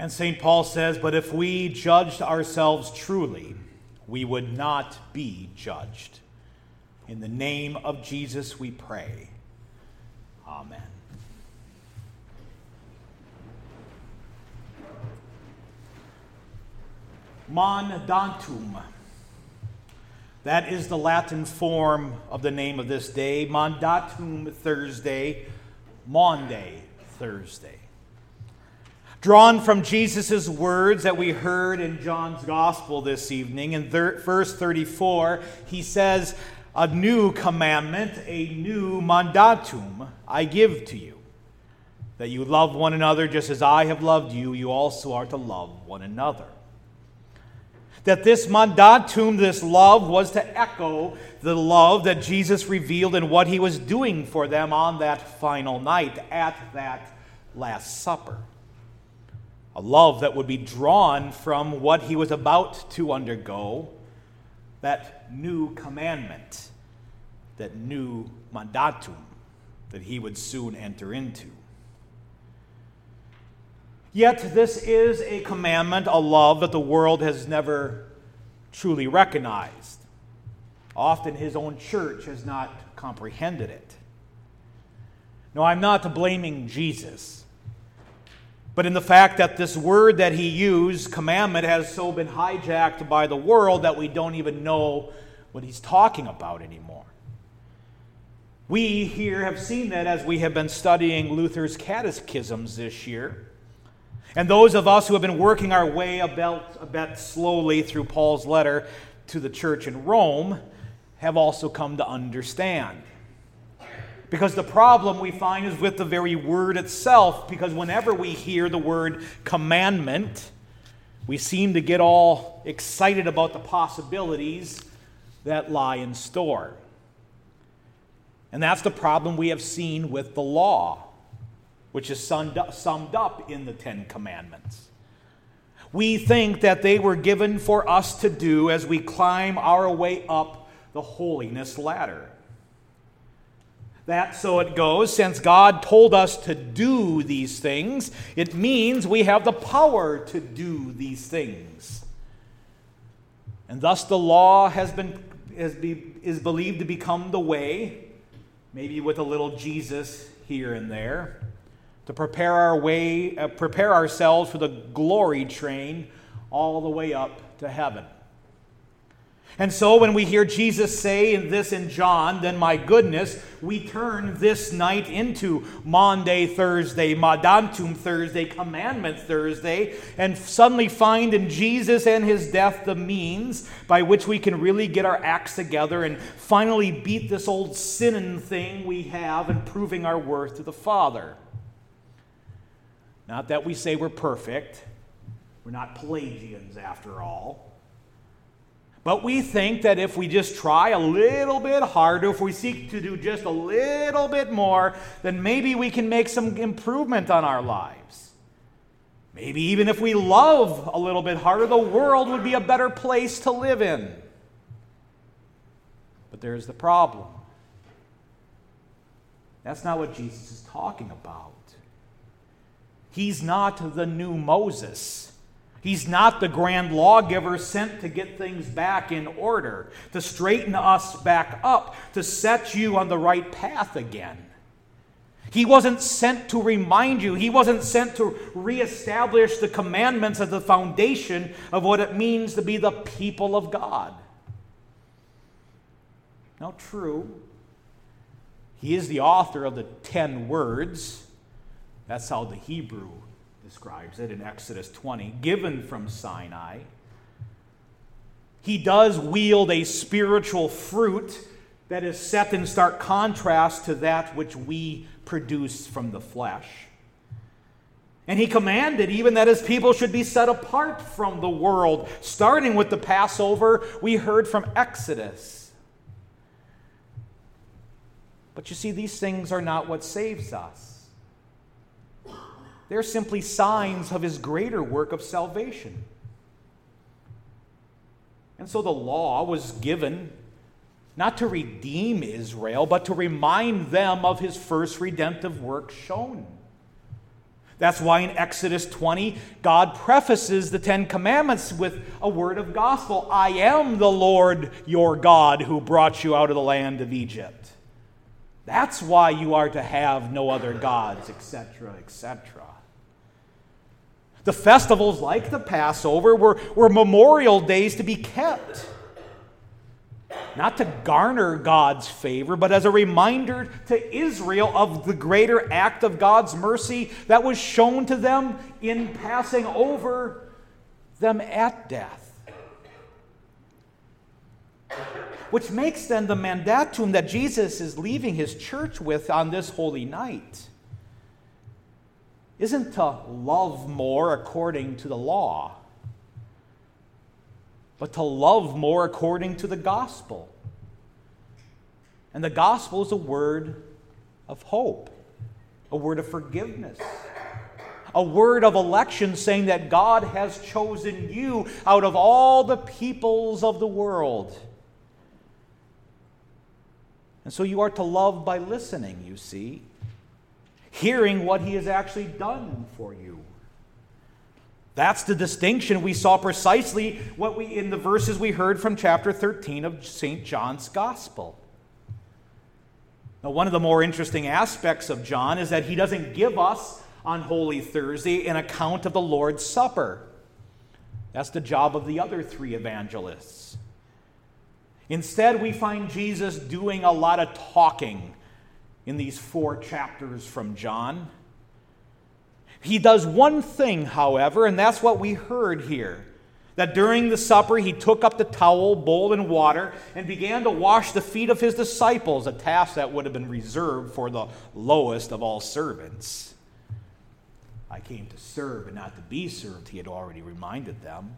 And St. Paul says, but if we judged ourselves truly, we would not be judged. In the name of Jesus we pray. Amen. Mandatum. That is the Latin form of the name of this day. Mandatum Thursday, Maundy Thursday. Drawn from Jesus' words that we heard in John's Gospel this evening, in verse 34, he says, a new commandment, a new mandatum I give to you, that you love one another just as I have loved you, you also are to love one another. That this mandatum, this love, was to echo the love that Jesus revealed in what he was doing for them on that final night at that Last Supper. A love that would be drawn from what he was about to undergo, that new commandment, that new mandatum that he would soon enter into. Yet this is a commandment, a love that the world has never truly recognized. Often his own church has not comprehended it. No, I'm not blaming Jesus, but in the fact that this word that he used, commandment, has so been hijacked by the world that we don't even know what he's talking about anymore. We here have seen that as we have been studying Luther's catechisms this year. And those of us who have been working our way a bit slowly through Paul's letter to the church in Rome have also come to understand. Because the problem we find is with the very word itself, because whenever we hear the word commandment, we seem to get all excited about the possibilities that lie in store. And that's the problem we have seen with the law, which is summed up in the Ten Commandments. We think that they were given for us to do as we climb our way up the holiness ladder. That, so it goes, since God told us to do these things, it means we have the power to do these things. And thus the law is believed to become the way, maybe with a little Jesus here and there, to prepare ourselves for the glory train all the way up to heaven. And so when we hear Jesus say this in John, then my goodness, we turn this night into Maundy Thursday, Mandatum Thursday, Commandment Thursday, and suddenly find in Jesus and his death the means by which we can really get our acts together and finally beat this old sinning thing we have in proving our worth to the Father. Not that we say we're perfect. We're not Pelagians after all. But we think that if we just try a little bit harder, if we seek to do just a little bit more, then maybe we can make some improvement on our lives. Maybe even if we love a little bit harder, the world would be a better place to live in. But there's the problem. That's not what Jesus is talking about. He's not the new Moses. He's not the grand lawgiver sent to get things back in order, to straighten us back up, to set you on the right path again. He wasn't sent to remind you. He wasn't sent to reestablish the commandments as the foundation of what it means to be the people of God. Now, true, he is the author of the 10 words. That's how the Hebrew describes it in Exodus 20, given from Sinai. He does wield a spiritual fruit that is set in stark contrast to that which we produce from the flesh. And he commanded even that his people should be set apart from the world, starting with the Passover we heard from Exodus. But you see, these things are not what saves us. They're simply signs of his greater work of salvation. And so the law was given not to redeem Israel, but to remind them of his first redemptive work shown. That's why in Exodus 20, God prefaces the Ten Commandments with a word of gospel. I am the Lord your God who brought you out of the land of Egypt. That's why you are to have no other gods, etc., etc. The festivals like the Passover were memorial days to be kept. Not to garner God's favor, but as a reminder to Israel of the greater act of God's mercy that was shown to them in passing over them at death. Which makes then the mandatum that Jesus is leaving his church with on this holy night isn't to love more according to the law, but to love more according to the gospel. And the gospel is a word of hope, a word of forgiveness, a word of election saying that God has chosen you out of all the peoples of the world. And so you are to love by listening, you see, hearing what he has actually done for you. That's the distinction we saw precisely in the verses we heard from chapter 13 of St. John's Gospel. Now, one of the more interesting aspects of John is that he doesn't give us on Holy Thursday an account of the Lord's Supper. That's the job of the other three evangelists. Instead, we find Jesus doing a lot of talking in these 4 chapters from John. He does one thing, however, and that's what we heard here. That during the supper he took up the towel, bowl, and water and began to wash the feet of his disciples, a task that would have been reserved for the lowest of all servants. I came to serve and not to be served, he had already reminded them.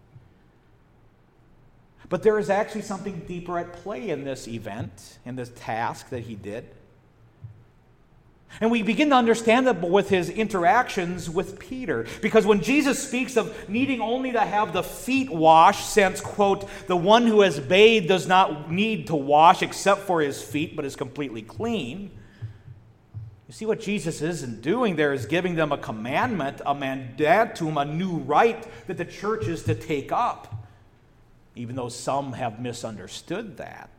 But there is actually something deeper at play in this event, in this task that he did. And we begin to understand that with his interactions with Peter. Because when Jesus speaks of needing only to have the feet washed, since, quote, the one who has bathed does not need to wash except for his feet, but is completely clean. You see what Jesus isn't doing there is giving them a commandment, a mandatum, a new right that the church is to take up. Even though some have misunderstood that.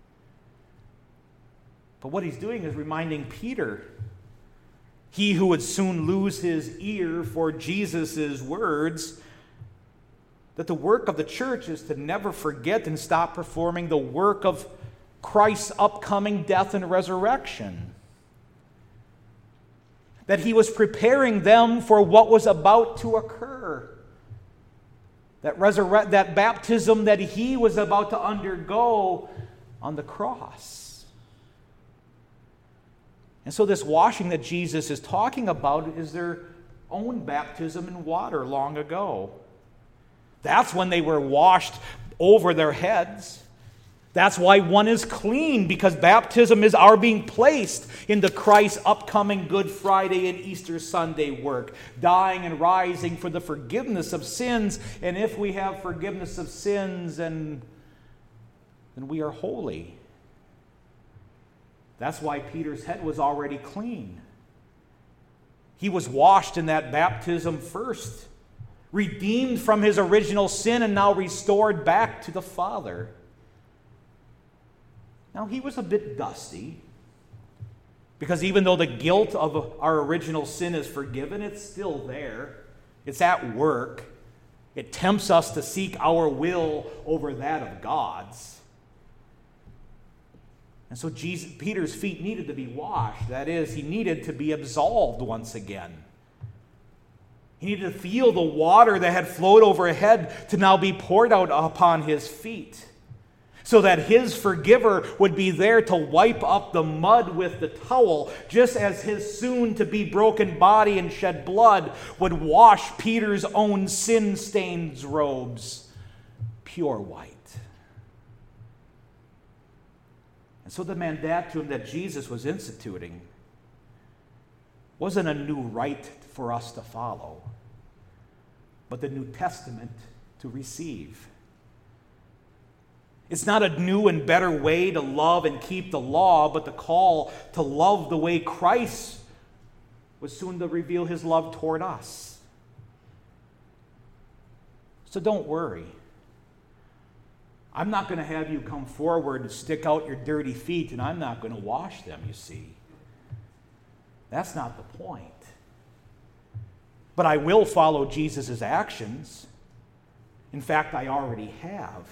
But what he's doing is reminding Peter, he who would soon lose his ear for Jesus' words, that the work of the church is to never forget and stop performing the work of Christ's upcoming death and resurrection. That he was preparing them for what was about to occur. That baptism that he was about to undergo on the cross. And so this washing that Jesus is talking about is their own baptism in water long ago. That's when they were washed over their heads. That's why one is clean, because baptism is our being placed into Christ's upcoming Good Friday and Easter Sunday work, dying and rising for the forgiveness of sins. And if we have forgiveness of sins, then we are holy. That's why Peter's head was already clean. He was washed in that baptism first, redeemed from his original sin and now restored back to the Father. Now, he was a bit dusty, because even though the guilt of our original sin is forgiven, it's still there. It's at work. It tempts us to seek our will over that of God's. And so Peter's feet needed to be washed. That is, he needed to be absolved once again. He needed to feel the water that had flowed overhead to now be poured out upon his feet, so that his forgiver would be there to wipe up the mud with the towel, just as his soon-to-be broken body and shed blood would wash Peter's own sin-stained robes pure white. And so the mandatum that Jesus was instituting wasn't a new rite for us to follow, but the New Testament to receive. It's not a new and better way to love and keep the law, but the call to love the way Christ was soon to reveal his love toward us. So don't worry. I'm not going to have you come forward and stick out your dirty feet, and I'm not going to wash them, you see. That's not the point. But I will follow Jesus' actions. In fact, I already have.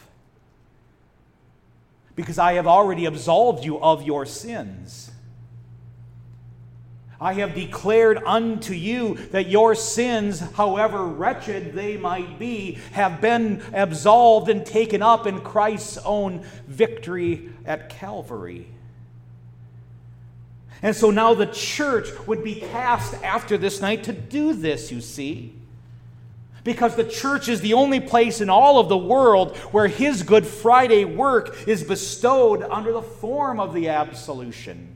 Because I have already absolved you of your sins. I have declared unto you that your sins, however wretched they might be, have been absolved and taken up in Christ's own victory at Calvary. And so now the church would be tasked after this night to do this, you see. Because the church is the only place in all of the world where his Good Friday work is bestowed under the form of the absolution.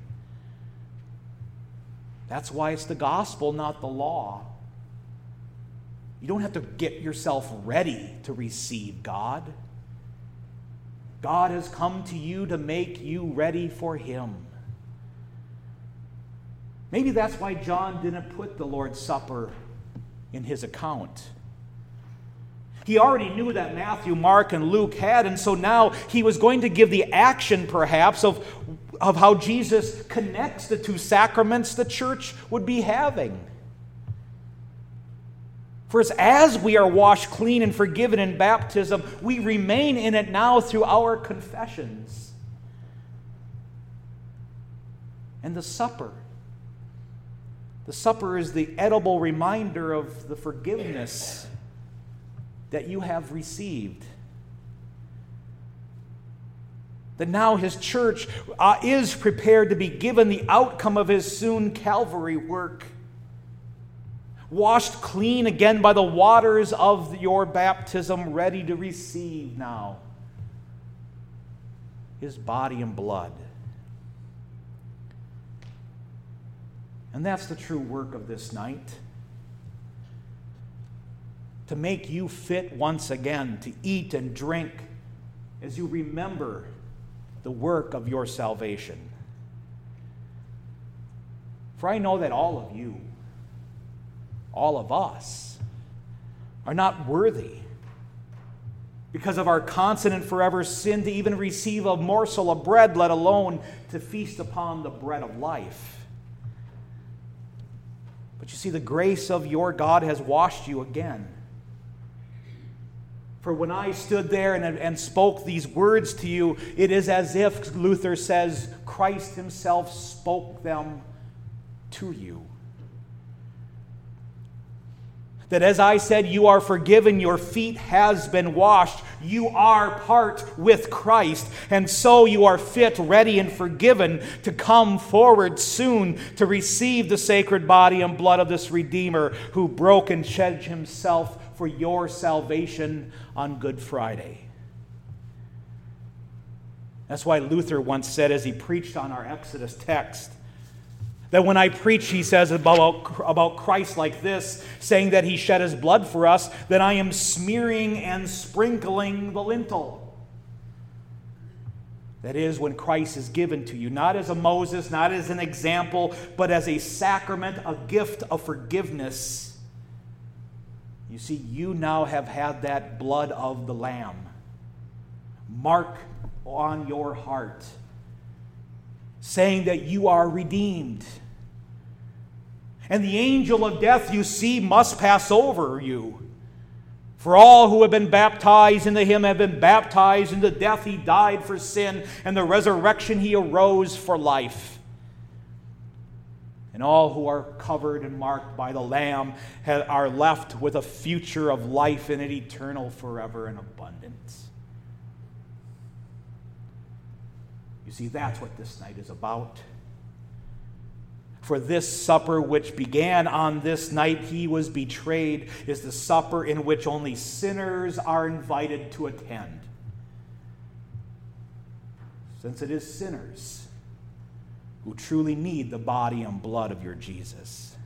That's why it's the gospel, not the law. You don't have to get yourself ready to receive God. God has come to you to make you ready for him. Maybe that's why John didn't put the Lord's Supper in his account. He already knew that Matthew, Mark, and Luke had, and so now he was going to give the action, perhaps, of how Jesus connects the two sacraments the church would be having. For as we are washed clean and forgiven in baptism, we remain in it now through our confessions. And the supper. The supper is the edible reminder of the forgiveness that you have received. That now his church is prepared to be given the outcome of his soon Calvary work. Washed clean again by the waters of your baptism, ready to receive now his body and blood. And that's the true work of this night. To make you fit once again to eat and drink as you remember the work of your salvation. For I know that all of you, all of us, are not worthy because of our constant and forever sin to even receive a morsel of bread, let alone to feast upon the bread of life. But you see, the grace of your God has washed you again. For when I stood there and spoke these words to you, it is as if, Luther says, Christ himself spoke them to you. That as I said, you are forgiven, your feet has been washed, you are part with Christ, and so you are fit, ready, and forgiven to come forward soon to receive the sacred body and blood of this Redeemer who broke and shed himself for your salvation on Good Friday. That's why Luther once said, as he preached on our Exodus text, that when I preach, he says, about Christ like this, saying that he shed his blood for us, that I am smearing and sprinkling the lintel. That is, when Christ is given to you, not as a Moses, not as an example, but as a sacrament, a gift of forgiveness. You see, you now have had that blood of the Lamb mark on your heart, saying that you are redeemed. And the angel of death, you see, must pass over you. For all who have been baptized into him have been baptized into death. He died for sin, and the resurrection he arose for life. And all who are covered and marked by the Lamb are left with a future of life in it, eternal, forever, and abundant. You see, that's what this night is about. For this supper which began on this night he was betrayed is the supper in which only sinners are invited to attend. Since it is sinners who truly need the body and blood of your Jesus.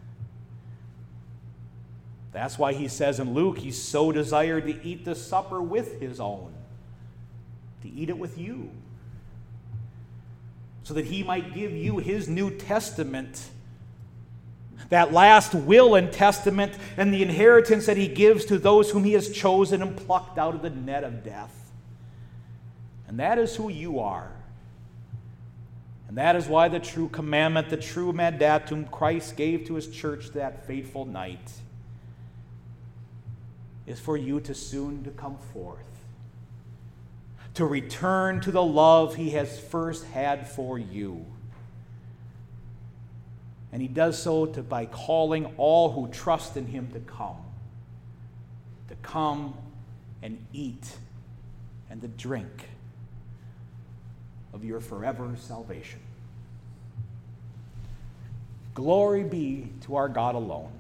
That's why he says in Luke, he so desired to eat the supper with his own, to eat it with you, so that he might give you his New Testament That last will and testament and the inheritance that he gives to those whom he has chosen and plucked out of the net of death. And that is who you are. And that is why the true commandment, the true mandatum Christ gave to his church that fateful night is for you to soon to come forth, to return to the love he has first had for you. And he does so by calling all who trust in him to come and eat and to drink of your forever salvation. Glory be to our God alone.